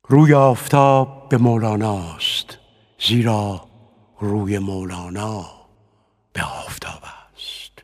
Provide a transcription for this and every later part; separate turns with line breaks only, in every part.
روی آفتاب به مولاناست، زیرا روی مولانا به آفتاب است.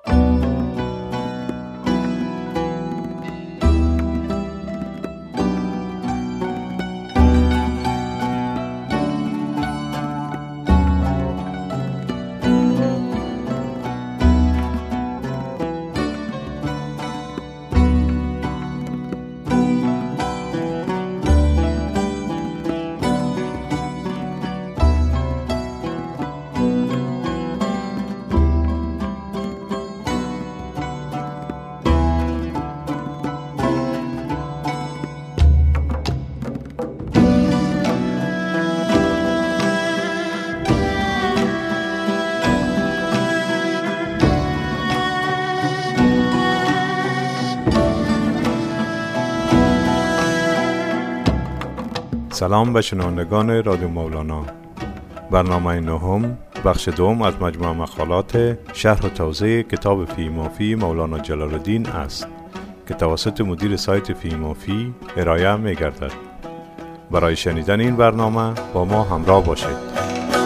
سلام به شنوندگان رادیو مولانا. برنامه نهم بخش دوم از مجموعه مقالات شرح و توضیح کتاب فی مافی مولانا جلال الدین است که توسط مدیر سایت فی مافی ارائه می گردد. برای شنیدن این برنامه با ما همراه باشید.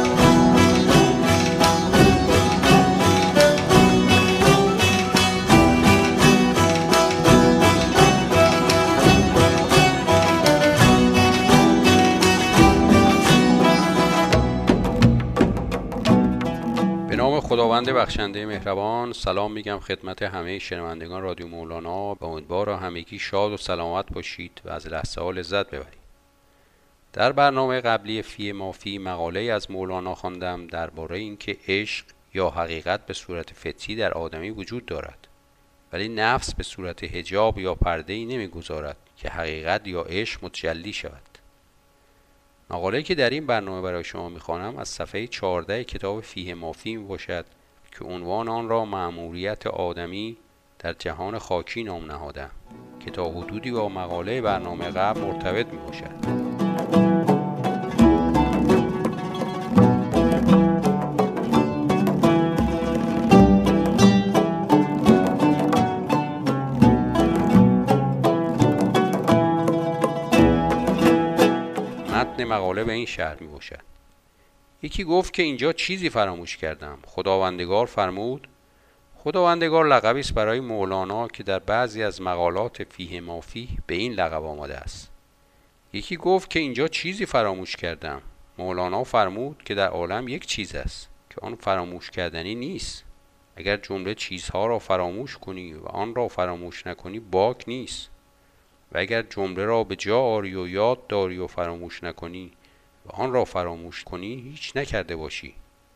خداوند بخشنده مهربان، سلام میگم خدمت همه شنوندگان رادیو مولانا. با امیدوار همگی شاد و سلامت باشید و از لحظه ها لذت ببرید. در برنامه قبلی فی مافی مقاله از مولانا خواندم درباره اینکه عشق یا حقیقت به صورت فطری در آدمی وجود دارد، ولی نفس به صورت حجاب یا پرده‌ای نمیگذارد که حقیقت یا عشق متجلی شود. مقاله‌ای که در این برنامه برای شما می‌خوانم از صفحه 14 کتاب فی مافی میباشد که عنوان آن را مأموریت آدمی در جهان خاکی نام نهادم که تا حدودی با مقاله برنامه قبل مرتبط میباشد. متن مقاله به این شرح می باشد: یکی گفت که اینجا چیزی فراموش کردم. خداوندگار فرمود. خداوندگار لقبی است برای مولانا که در بعضی از مقالات فیه مافی به این لقب آمده است. یکی گفت که اینجا چیزی فراموش کردم. مولانا فرمود که در عالم یک چیز است که آن فراموش کردنی نیست. اگر جمله چیزها را فراموش کنی و آن را فراموش نکنی باک نیست، و اگر جمله را به جا آری و یاد داری و فراموش نکنی و آن را فراموش کنی هیچ نکرده باشی.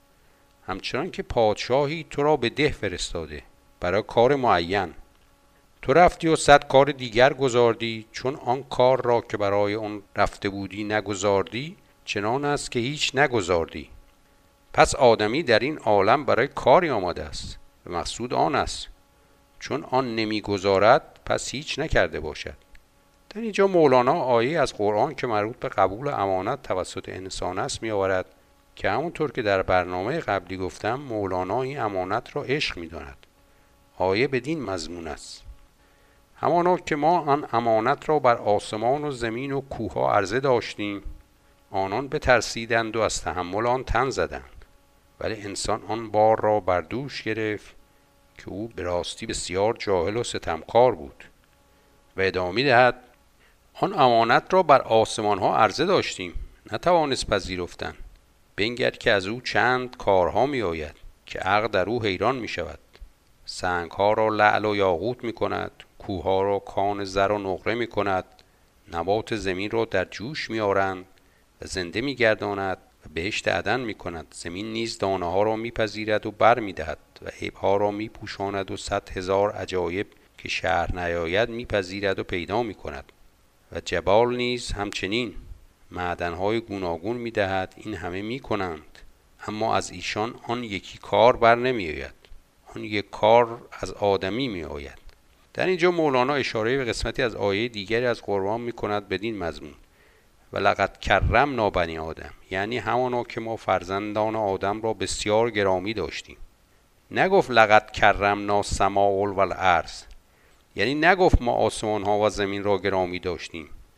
همچنان که پادشاهی تو را به ده فرستاده برای کار معین، تو رفتی و 100 کار دیگر گذاردی، چون آن کار را که برای آن رفته بودی نگذاردی چنان است که هیچ نگذاردی. پس آدمی در این عالم برای کاری آمده است و مقصود آن است، چون آن نمیگذارد پس هیچ نکرده باشد. در اینجا مولانا آیه از قرآن که مربوط به قبول امانت توسط انسان است می آورد که همونطور که در برنامه قبلی گفتم مولانا این امانت را عشق می داند. آیه بدین مضمون است: همانا که ما آن امانت را بر آسمان و زمین و کوه ها عرضه داشتیم، آنان بترسیدند و از تحمل آن تن زدند، ولی انسان آن بار را بر دوش گرفت که او به راستی بسیار جاهل و ستمکار بود. و ادامه دهد: آن امانت را بر آسمان ها عرضه داشتیم، نتوانست پذیرفتن. بنگر که از او چند کارها می آید که عقل در او حیران می شود. سنگ ها را لعل و یاقوت می کند، کوه ها را کان زر و نقره می کند، نبات زمین را در جوش می آرند و زنده می گرداند و بهشت عدن می کند. زمین نیز دانه ها را می پذیرد و بر می دهد و عیب ها را می پوشاند و 100,000 عجایب که شرح نیاید می پذیرد و پیدا می کند. و جبال نیز همچنین معدن‌های گوناگون می‌دهد. این همه می‌کنند، اما از ایشان آن یکی کار بر نمی‌آید. آن یک کار از آدمی می‌آید. در اینجا مولانا اشاره به قسمتی از آیه دیگری از قرآن می‌کند بدین مضمون: و لقد کرمنا بنی آدم، یعنی همانا که ما فرزندان آدم را بسیار گرامی داشتیم. نگفت لقد کرمنا السماء والارض، یعنی نگفت ما آسمان ها و زمین را گرامی داشتیم.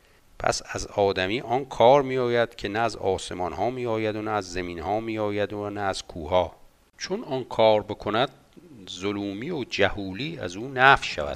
پس از آدمی آن کار می آید که نه از آسمان ها می آید و نه از زمین ها می آید و نه از کوه ها. چون آن کار بکند ظلومی و جهولی از او نفی شود.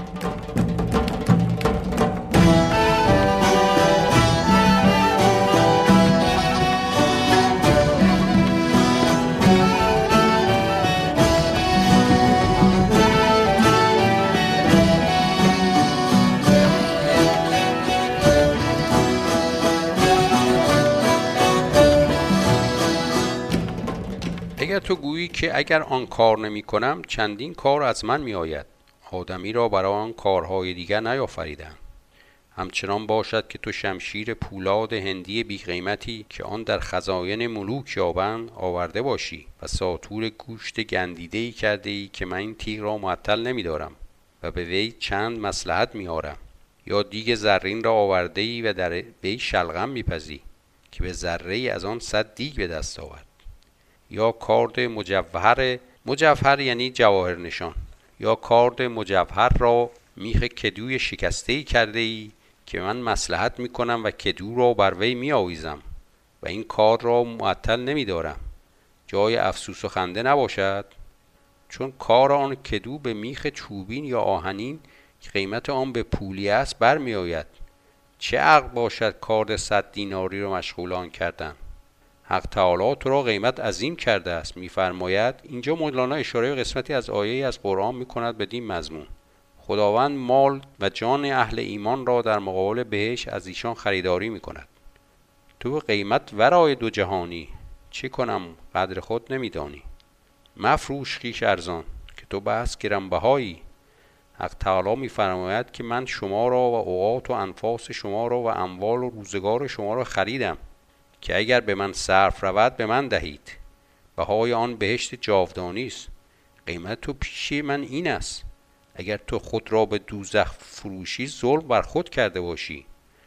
اگر تو گویی که اگر آن کار نمی کنم چندین کار از من می آید، آدمی را برای آن کارهای دیگر نیافریدم. همچنان باشد که تو شمشیر پولاد هندی بی قیمتی که آن در خزاین ملوک یابند آورده باشی و ساطور گوشت گندیده‌ای کرده ای که من این تیغ را معطل نمی دارم و به وی چند مصلحت می آرم، یا دیگ زرین را آورده ای و در وی شلغم می پزی که به ذره ای از آن 100 دیگ به دست آورد، یا کارد مجوهر یعنی جواهر نشان، یا کارد مجوهر را میخ کدوی شکسته‌ای کرده ای که من مصلحت میکنم و کدو را بر وی میآویزم و این کار را معطل نمیدارم، جای افسوس و خنده نباشد. چون کار آن کدو به میخ چوبین یا آهنین که قیمت آن به پولی است برمی آید، چه عقل باشد کارد 100 دیناری را مشغول آن کردن؟ حق تعالی تو را قیمت عظیم کرده است. میفرماید اینجا مولانا اشاره به قسمتی از آیه از قرآن میکند بدین مضمون: خداوند مال و جان اهل ایمان را در مقابل بهشت از ایشان خریداری میکند. تو قیمت ورای دو جهانی، چه کنم قدر خود نمیدانی. مفروش خویش ارزان که تو بس گرانبهایی. حق تعالی میفرماید که من شما را و اوقات و انفاس شما را و اموال و روزگار شما را خریدم که اگر به من صرف رود به من دهید. بهای آن بهشت جاودانی است. قیمت تو پیش من این است: اگر تو خود را به دوزخ فروشی ظلم بر خود کرده باشی.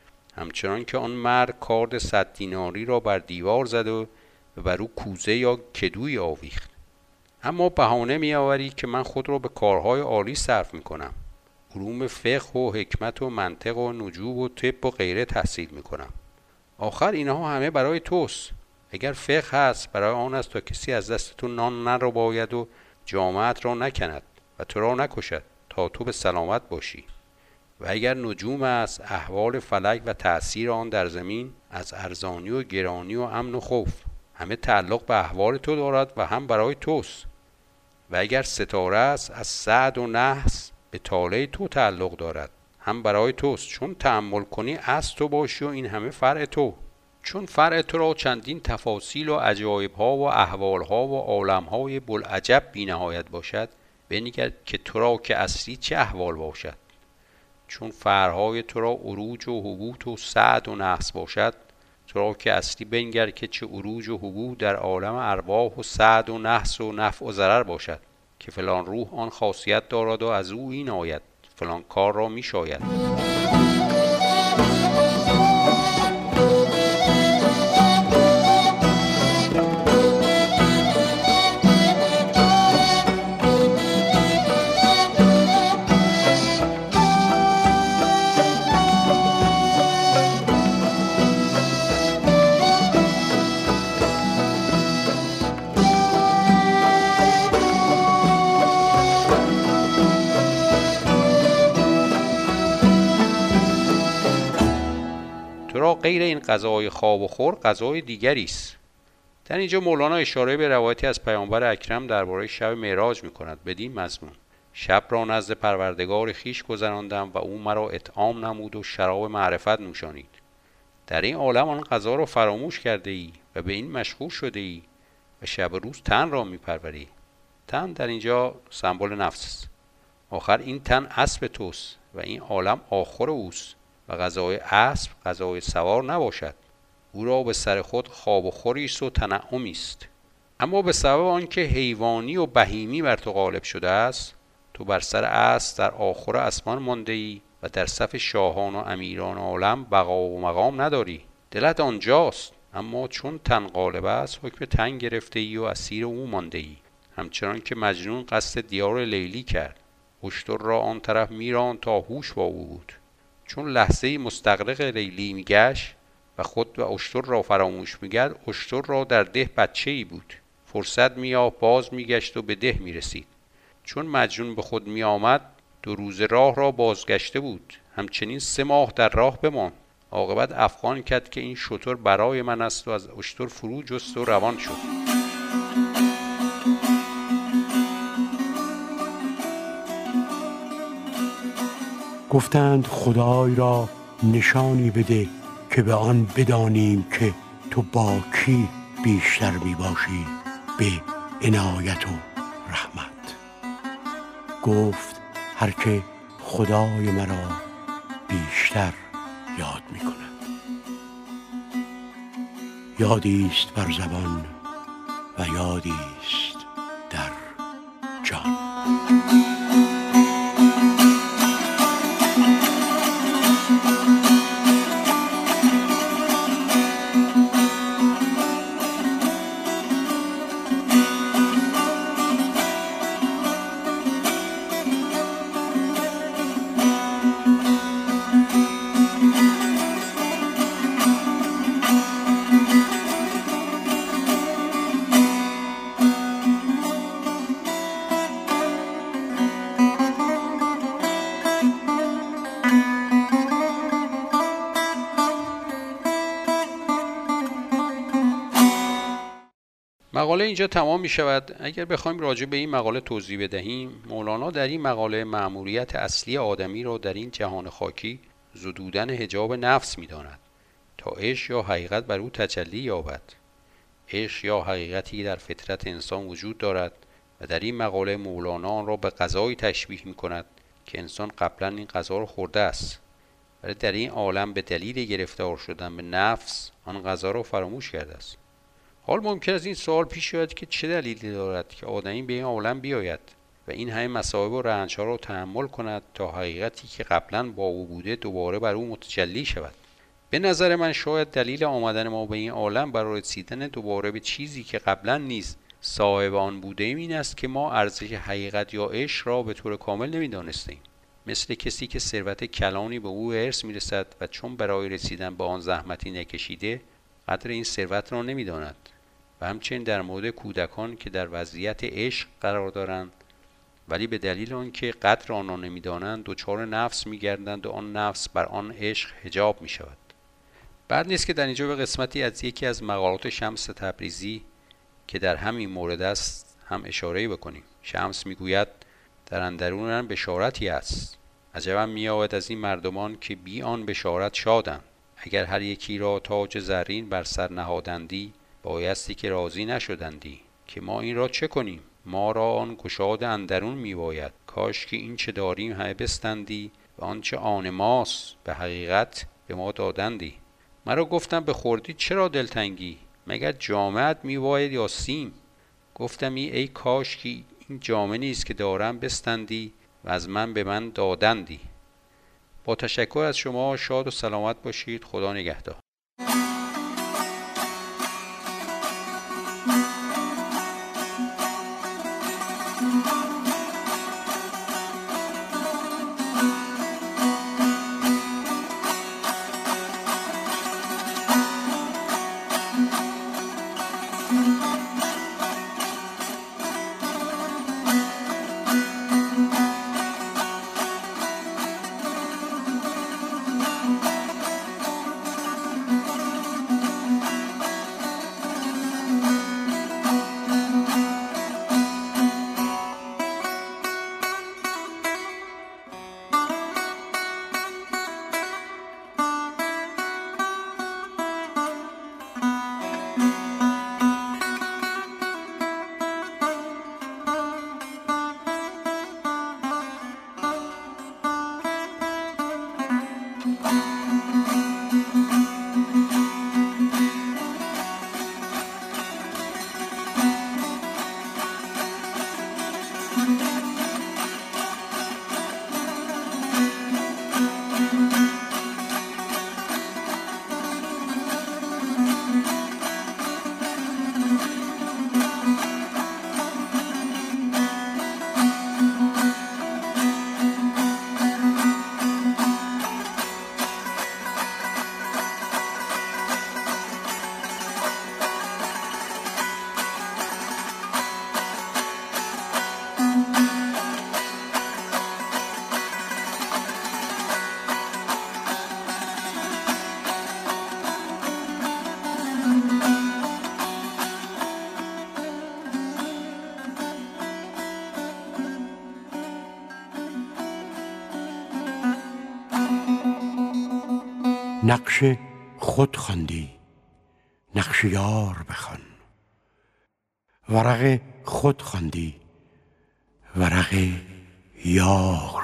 همچنان که آن مرد کارد 100 دیناری را بر دیوار زد و بر او کوزه یا کدوی آویخت. اما بهانه می آوری که من خود را به کارهای عالی صرف می کنم، علوم فقه و حکمت و منطق و نجوم و طب و غیره تحصیل می کنم. آخر اینها همه برای توست. اگر فقه هست برای آن است تا کسی از دست تو نان نرباید و جامعت را نکند و تو را نکشد تا تو به سلامت باشی. و اگر نجوم است احوال فلک و تأثیر آن در زمین از ارزانی و گرانی و امن و خوف همه تعلق به احوال تو دارد و هم برای توست. و اگر ستاره است از سعد و نحس به طالع تو تعلق دارد، هم برای توست. چون تأمل کنی از تو باشی و این همه فرع تو. چون فرع تو را چندین تفاصیل و عجایب ها و احوال ها و عالم های بلعجب بی نهایت باشد، بنگر که تو را که اصلی چه احوال باشد. چون فرعهای تو را عروج و هبوط و سعد و نحس باشد، تو را که اصلی بنگر که چه عروج و هبوط در عالم ارواح و سعد و نحس و نفع و ضرر باشد، که فلان روح آن خاصیت دارد و از او این آید، فلان کار را می شاید. غیر این غذای خواب و خور غذای دیگری است. در اینجا مولانا اشاره به روایتی از پیامبر اکرم درباره شب معراج می‌کند بدین مضمون: شب را نزد پروردگار خیش گذراندم و او مرا اطعام نمود و شراب معرفت نوشانید. در این عالم آن غذا را فراموش کرده ای و به این مشغول شده ای و شب و روز تن را میپروری. تن در اینجا سمبل نفس است. آخر این تن اسب توست و این عالم آخر اوست و غذای اسب غذای سوار نباشد. او را به سر خود خواب و خوری است و تنعمی است. اما به سبب آنکه حیوانی و بهیمی بر تو غالب شده است، تو بر سر اسب در آخر اسمان مانده ای و در صف شاهان و امیران عالم بقا و مقام نداری. دلت آنجاست، اما چون تن غالب است حکم تن گرفته ای و اسیر او مانده ای. همچنان که مجنون قصد دیار لیلی کرد، اشتر را آن طرف میراند تا هوش با او بود. چون لحظه‌ای مستغرق لیلی میگشت و خود و اشتر را فراموش می‌کرد، اشتر را در ده بچه‌ای بود. فرصت می‌یافت باز می‌گشت و به ده می‌رسید. چون مجنون به خود می‌آمد 2 روز راه را بازگشته بود. همچنین 3 ماه در راه بماند. عاقبت افغان کرد که این شتر برای من است و از اشتر فرو جست و روان شد.
گفتند خدای را نشانی بده که به آن بدانیم که تو با کی بیشتر می باشی به عنایت و رحمت. گفت هر که خدای مرا بیشتر یاد می کند. یادیست بر زبان و یادیست در جان.
مقاله اینجا تمام می شود. اگر بخوایم راجع به این مقاله توضیح بدهیم، مولانا در این مقاله مأموریت اصلی آدمی را در این جهان خاکی زدودن حجاب نفس می داند تا عشق یا حقیقت بر او تجلی یابد. عشق یا حقیقتی در فطرت انسان وجود دارد و در این مقاله مولانا آن را به غذایی تشبیه می کند که انسان قبلا این غذا را خورده است، ولی در این عالم به دلیل گرفتار شدن به نفس آن غذا را فراموش کرده است. حال ممکن است این سوال پیش بیاید که چه دلیلی دارد که آدمی به این عالم بیاید و این همه مصائب و رنج‌ها را تحمل کند تا حقیقتی که قبلا با او بوده دوباره بر او متجلی شود. به نظر من شاید دلیل آمدن ما به این عالم برای رسیدن دوباره به چیزی که قبلا نیز صاحب آن بودیم این است که ما ارزش حقیقت یا عشق را به طور کامل نمی‌دانستیم. مثل کسی که ثروت کلانی به او ارث می‌رسد و چون برای رسیدن به آن زحمتی نکشیده قدر این ثروت را نمی‌داند. و همچنین در مورد کودکان که در وضعیت عشق قرار دارند ولی به دلیل آنکه قدر آن را نمی‌دانند دچار نفس می‌گردند و آن نفس بر آن عشق حجاب می‌شود. بعد نیست که در اینجا به قسمتی از یکی از مقالات شمس تبریزی که در همین مورد است هم اشاره بکنیم. شمس میگوید در اندرونم بشارتی است. عجبم میآید از این مردمان که بی آن بشارت شادند. اگر هر یکی را تاج زرین بر سر نهادندی بایستی که راضی نشدندی که ما این را چه کنیم؟ ما را آن گشاد اندرون میباید. کاش که این چه داریم همه بستندی و آنچه آن ماست به حقیقت به ما دادندی. مرا گفتم به خردی چرا دلتنگی؟ مگر جامعت میباید یا سیم؟ گفتم ای کاش که این جامعه نیست که دارم بستندی و از من به من دادندی. با تشکر از شما، شاد و سلامت باشید. خدا نگهدار.
نقش خود خواندی، نقش یار بخوان. ورق خود خواندی، ورق یار